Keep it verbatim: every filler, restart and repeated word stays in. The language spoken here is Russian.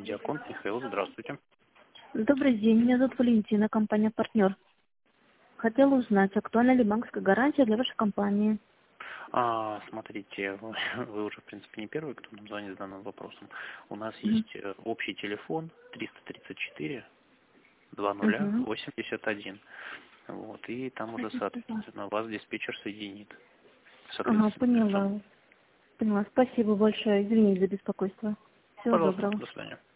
Диакон Михаил, здравствуйте. Добрый день, меня зовут Валентина, компания «Партнер». Хотела узнать, актуальна ли банковская гарантия для вашей компании? А, смотрите, вы, вы уже, в принципе, не первый, кто нам звонит с данным вопросом. У нас Мгм. есть э, общий телефон триста тридцать четыре двадцать Угу. восемьдесят один. Вот, и там уже, соответственно, вас диспетчер соединит. Ага, Соответственно, лицом. поняла. Поняла. Спасибо большое. Извините за беспокойство. Всего Пожалуйста, доброго. до свидания.